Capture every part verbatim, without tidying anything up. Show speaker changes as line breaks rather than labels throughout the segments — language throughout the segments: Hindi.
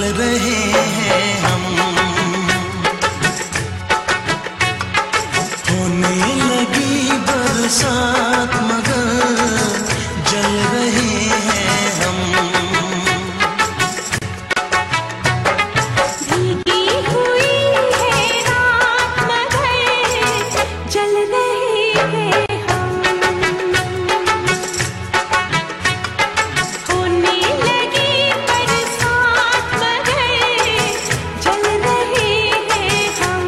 रहे हैं हम। होने लगी बरसात मगर जल रहे हैं हम।
भीगी हुई है रात मगर जल रहे हैं हम। होने लगी बरसात मगर जल रहे हैं हम।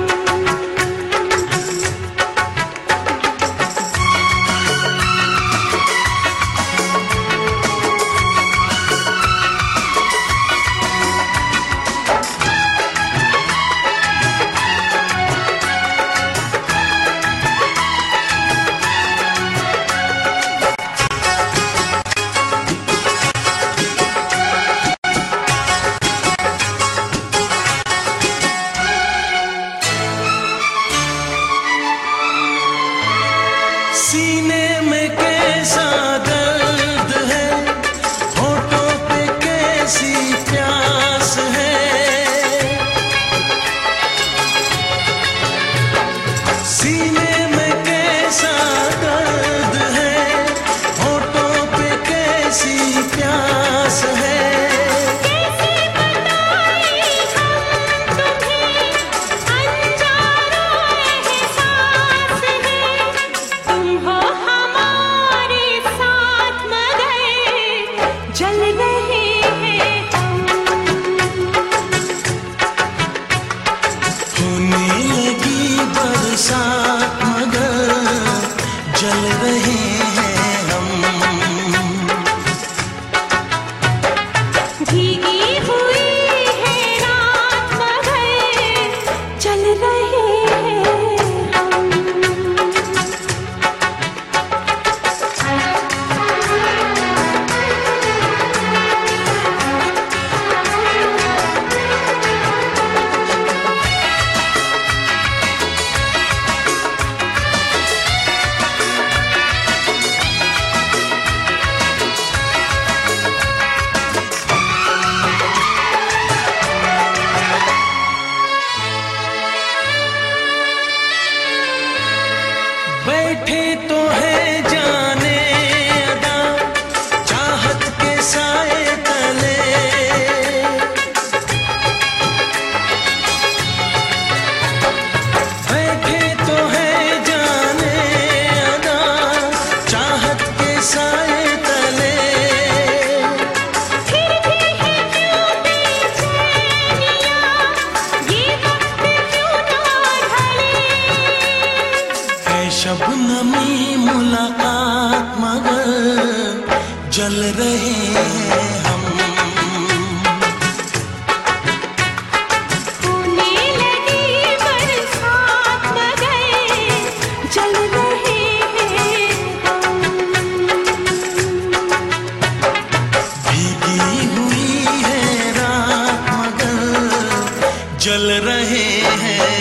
सीने में कैसा दर्द है, होठों पे कैसी प्यास है। सीने में कैसा दर्द है, होठों पे कैसी प्यास है।
कैसे बताएं हम तुम्हें अनजानो एहसास है। तुम हो हमारे साथ मगर जल रहे हैं हम।
होने लगी बरसात मगर जल रहे हैं हम।
भीगी हुई है रात मगर जल रहे हैं हम।
बैठे तो है जाने अदा चाहत के साए तले। बैठे तो है जाने अदा चाहत के साए तले।
फिर भी है क्यों बेचैनियां, ये वक्त क्यों ना ढले।
है शबनमी मुलाकात मगर जल रहे हैं हम।
होने लगी बरसात मगर जल रहे हैं हम।
भीगी हुई है रात मगर जल रहे हैं